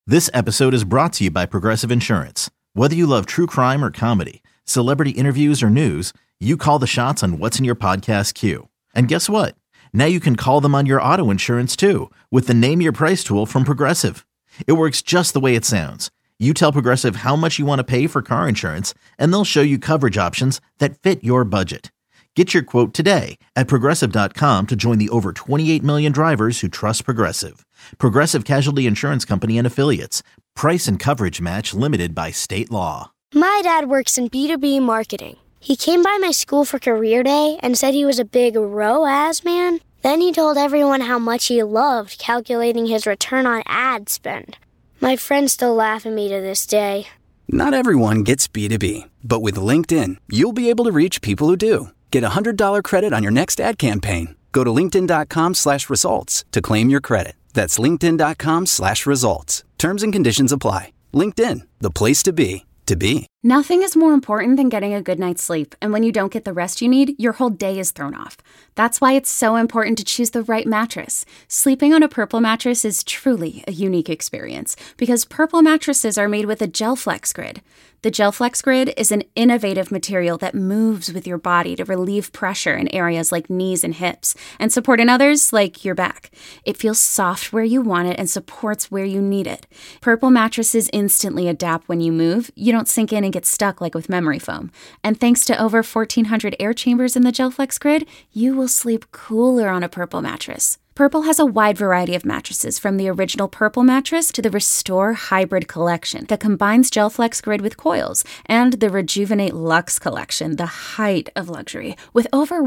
This episode is brought to you by Progressive Insurance. Whether you love true crime or comedy, celebrity interviews or news, you call the shots on what's in your podcast queue. And guess what? Now you can call them on your auto insurance too with the Name Your Price tool from Progressive. It works just the way it sounds. You tell Progressive how much you want to pay for car insurance, and they'll show you coverage options that fit your budget. Get your quote today at Progressive.com to join the over 28 million drivers who trust Progressive. Progressive Casualty Insurance Company and Affiliates. Price and coverage match limited by state law. My dad works in B2B marketing. He came by my school for career day and said he was a big ROAS man. Then he told everyone how much he loved calculating his return on ad spend. My friends still laugh at me to this day. Not everyone gets B2B, but with LinkedIn, you'll be able to reach people who do. Get a $100 credit on your next ad campaign. Go to linkedin.com/results to claim your credit. That's linkedin.com/results. Terms and conditions apply. LinkedIn, the place to be, to be. Nothing is more important than getting a good night's sleep, and when you don't get the rest you need, your whole day is thrown off. That's why it's so important to choose the right mattress. Sleeping on a Purple mattress is truly a unique experience because Purple mattresses are made with a GelFlex grid. The GelFlex grid is an innovative material that moves with your body to relieve pressure in areas like knees and hips and support in others like your back. It feels soft where you want it and supports where you need it. Purple mattresses instantly adapt when you move. You don't sink in and get stuck like with memory foam. And thanks to over 1,400 air chambers in the GelFlex grid, you will sleep cooler on a Purple mattress. Purple has a wide variety of mattresses, from the original Purple mattress to the Restore Hybrid collection that combines GelFlex grid with coils, and the Rejuvenate Luxe collection, the height of luxury, with over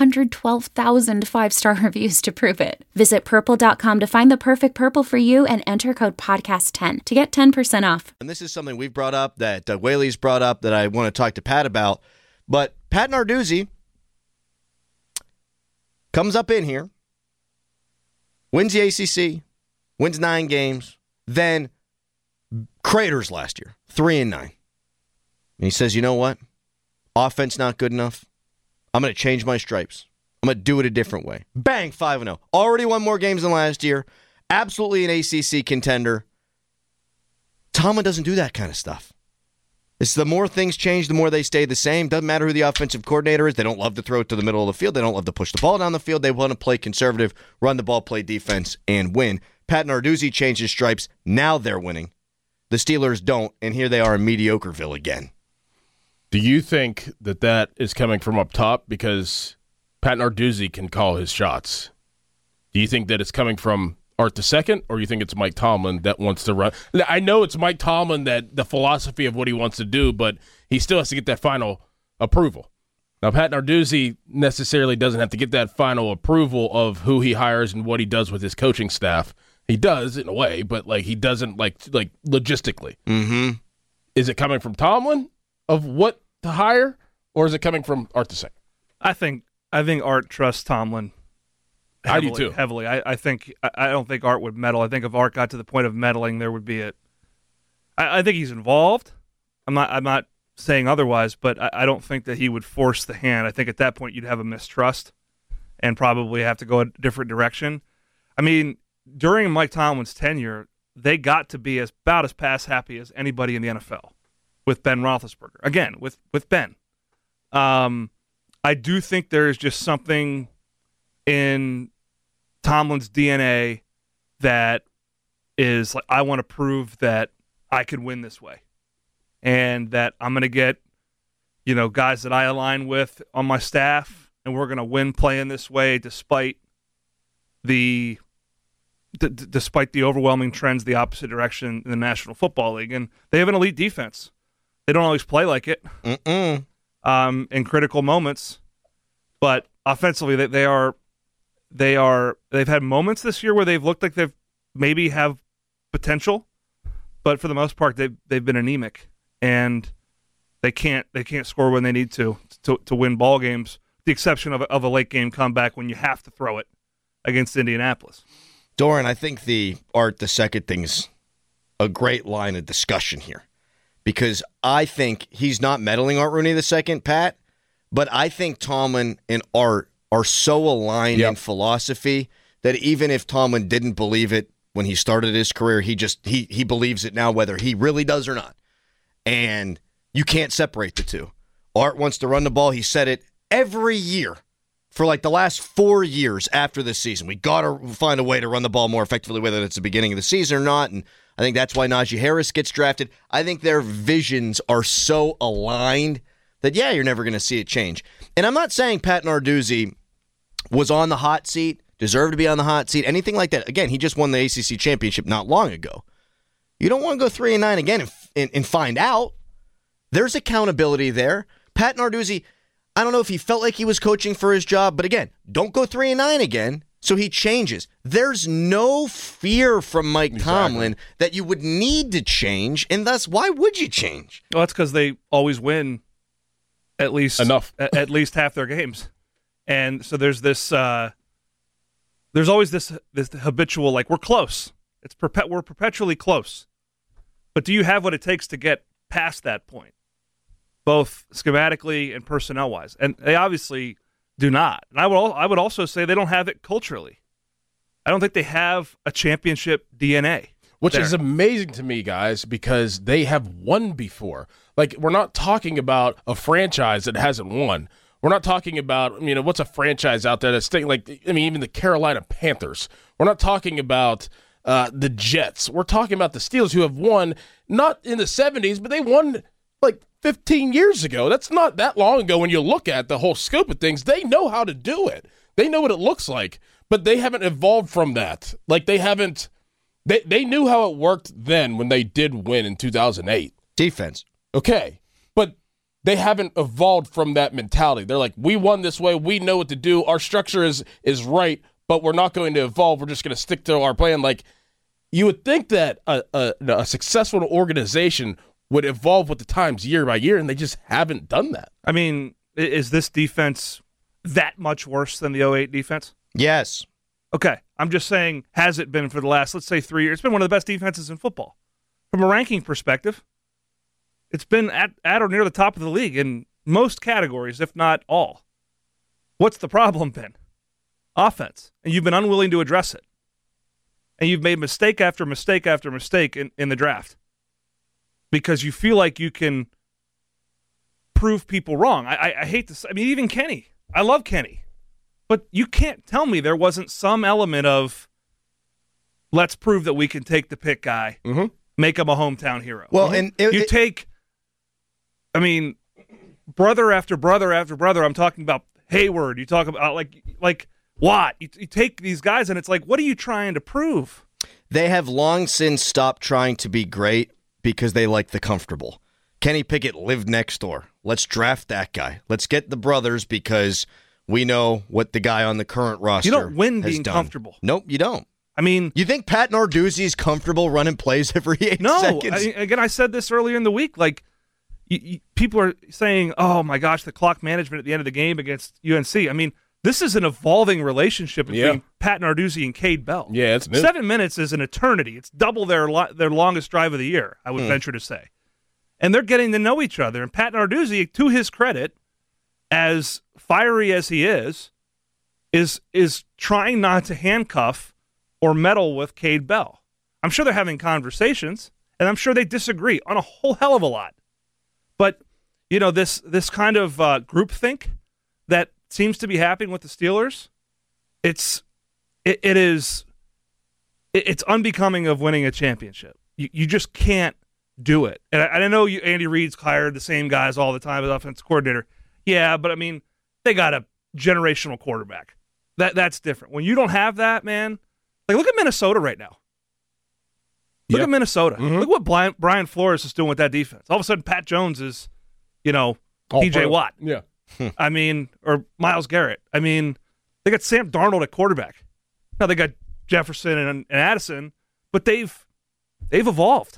112,000 five-star reviews to prove it. Visit purple.com to find the perfect Purple for you and enter code podcast10 to get 10% off. And this is something we've brought up, that Doug Whaley's brought up, that I want to talk to Pat about. But Pat Narduzzi comes up in here, wins the ACC, wins 9 games, then craters last year, 3-9. And he says, you know what? Offense not good enough. I'm going to change my stripes. I'm going to do it a different way. Bang, 5-0. Already won more games than last year. Absolutely an ACC contender. Tomlin doesn't do that kind of stuff. It's the more things change, the more they stay the same. Doesn't matter who the offensive coordinator is. They don't love to throw it to the middle of the field. They don't love to push the ball down the field. They want to play conservative, run the ball, play defense, and win. Pat Narduzzi changed his stripes. Now they're winning. The Steelers don't, and here they are in Mediocreville again. Do you think that is coming from up top because Pat Narduzzi can call his shots? Do you think that it's coming from Art II, or you think it's Mike Tomlin that wants to run? I know it's Mike Tomlin, that the philosophy of what he wants to do, but he still has to get that final approval. Now, Pat Narduzzi necessarily doesn't have to get that final approval of who he hires and what he does with his coaching staff. He does in a way, but he doesn't like logistically. Mm-hmm. Is it coming from Tomlin of what to hire, or is it coming from Art II? I think Art trusts Tomlin. Heavily, I do too. Heavily. I don't think Art would meddle. I think if Art got to the point of meddling, there would be I think he's involved. I'm not saying otherwise, but I don't think that he would force the hand. I think at that point you'd have a mistrust and probably have to go a different direction. I mean, during Mike Tomlin's tenure, they got to be about as pass happy as anybody in the NFL with Ben Roethlisberger. Again, with Ben. I do think there is just something in Tomlin's DNA that is like, I want to prove that I can win this way, and that I'm going to get, guys that I align with on my staff, and we're going to win playing this way despite the overwhelming trends the opposite direction in the National Football League. And they have an elite defense. They don't always play like it in critical moments, but offensively they've had moments this year where they've looked like they've maybe have potential, but for the most part they've been anemic, and they can't score when they need to win ball games. The exception of a late game comeback when you have to throw it against Indianapolis. Doran, I think the Art II thing's a great line of discussion here, because I think he's not meddling Art Rooney II, Pat, but I think Tomlin and Art are so aligned in philosophy that even if Tomlin didn't believe it when he started his career. He believes it now, whether he really does or not. And you can't separate the two. Art wants to run the ball. He said it every year for like the last 4 years after this season. We got to find a way to run the ball more effectively, whether it's the beginning of the season or not. And I think that's why Najee Harris gets drafted. I think their visions are so aligned that, yeah, you're never going to see it change. And I'm not saying Pat Narduzzi was on the hot seat, deserved to be on the hot seat, anything like that. Again, he just won the ACC championship not long ago. You don't want to go 3-9 again and find out. There's accountability there. Pat Narduzzi, I don't know if he felt like he was coaching for his job, but again, don't go 3-9 again, so he changes. There's no fear from Mike Tomlin that you would need to change, and thus, why would you change? Well, that's because they always win at least at least half their games. And so there's this there's always this habitual, like, we're close. We're perpetually close. But do you have what it takes to get past that point, both schematically and personnel-wise? And they obviously do not. And I would also say they don't have it culturally. I don't think they have a championship DNA. Which is amazing to me, guys, because they have won before. Like, we're not talking about a franchise that hasn't won. We're not talking about, what's a franchise out there that's even the Carolina Panthers. We're not talking about the Jets. We're talking about the Steelers, who have won, not in the 70s, but they won like 15 years ago. That's not that long ago when you look at the whole scope of things. They know how to do it. They know what it looks like, but they haven't evolved from that. Like, they haven't. They knew how it worked then when they did win in 2008. Defense. Okay, but they haven't evolved from that mentality. They're like, we won this way. We know what to do. Our structure is right, but we're not going to evolve. We're just going to stick to our plan. Like, you would think that a successful organization would evolve with the times year by year, and they just haven't done that. I mean, is this defense that much worse than the 2008 defense? Yes. Okay, I'm just saying, has it been for the last, let's say, 3 years? It's been one of the best defenses in football. From a ranking perspective, it's been at or near the top of the league in most categories, if not all. What's the problem been? Offense. And you've been unwilling to address it. And you've made mistake after mistake after mistake in the draft because you feel like you can prove people wrong. I hate this. I mean, even Kenny. I love Kenny. But you can't tell me there wasn't some element of, let's prove that we can take the pick guy, make him a hometown hero. Well, and you take, brother after brother after brother. I'm talking about Hayward. You talk about like Watt. You take these guys, and it's like, what are you trying to prove? They have long since stopped trying to be great because they like the comfortable. Kenny Pickett lived next door. Let's draft that guy. Let's get the brothers because we know what the guy on the current roster You don't win has being done. comfortable. Nope, you don't. I mean, you think Pat Narduzzi's comfortable running plays every 8 seconds? No. Again, I said this earlier in the week. Like, people are saying, oh, my gosh, the clock management at the end of the game against UNC. I mean, this is an evolving relationship between Pat Narduzzi and Cade Bell. Yeah, it's new. 7 minutes is an eternity. It's double their longest drive of the year, I would venture to say. And they're getting to know each other. And Pat Narduzzi, to his credit, as fiery as he is trying not to handcuff or meddle with Cade Bell. I'm sure they're having conversations, and I'm sure they disagree on a whole hell of a lot. But, this kind of groupthink that seems to be happening with the Steelers, it's unbecoming of winning a championship. You just can't do it. And I know Andy Reid's hired the same guys all the time as offensive coordinator. Yeah, but they got a generational quarterback. That's different. When you don't have that, man, like, look at Minnesota right now. Look at Minnesota. Mm-hmm. Look what Brian Flores is doing with that defense. All of a sudden, Pat Jones is, P.J. Watt. Yeah. Or Myles Garrett. They got Sam Darnold at quarterback. Now they got Jefferson and Addison, but they've evolved.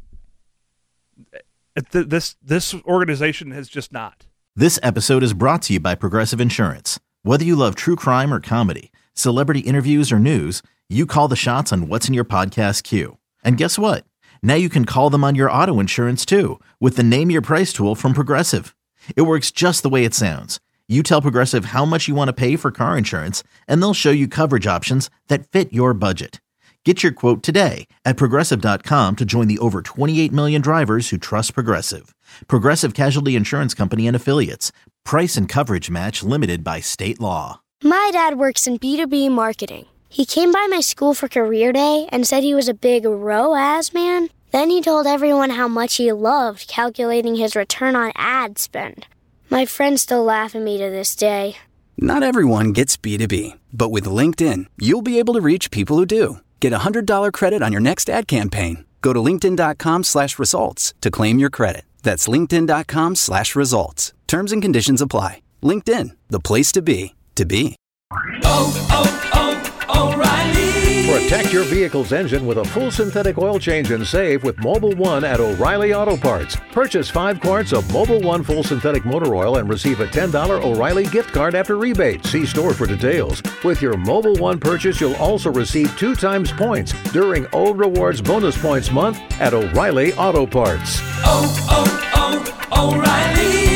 This organization has just not. This episode is brought to you by Progressive Insurance. Whether you love true crime or comedy, celebrity interviews or news, you call the shots on what's in your podcast queue. And guess what? Now you can call them on your auto insurance too with the Name Your Price tool from Progressive. It works just the way it sounds. You tell Progressive how much you want to pay for car insurance, and they'll show you coverage options that fit your budget. Get your quote today at Progressive.com to join the over 28 million drivers who trust Progressive. Progressive Casualty Insurance Company and Affiliates. Price and coverage match limited by state law. My dad works in B2B marketing. He came by my school for career day and said he was a big ROAS man. Then he told everyone how much he loved calculating his return on ad spend. My friends still laugh at me to this day. Not everyone gets B2B, but with LinkedIn, you'll be able to reach people who do. Get a $100 credit on your next ad campaign. Go to linkedin.com/results to claim your credit. That's linkedin.com/results. Terms and conditions apply. LinkedIn, the place to be, to be. O'Reilly. Protect your vehicle's engine with a full synthetic oil change and save with Mobil 1 at O'Reilly Auto Parts. Purchase 5 quarts of Mobil 1 full synthetic motor oil and receive a $10 O'Reilly gift card after rebate. See store for details. With your Mobil 1 purchase, you'll also receive 2 times points during O Rewards Bonus Points Month at O'Reilly Auto Parts. O'Reilly.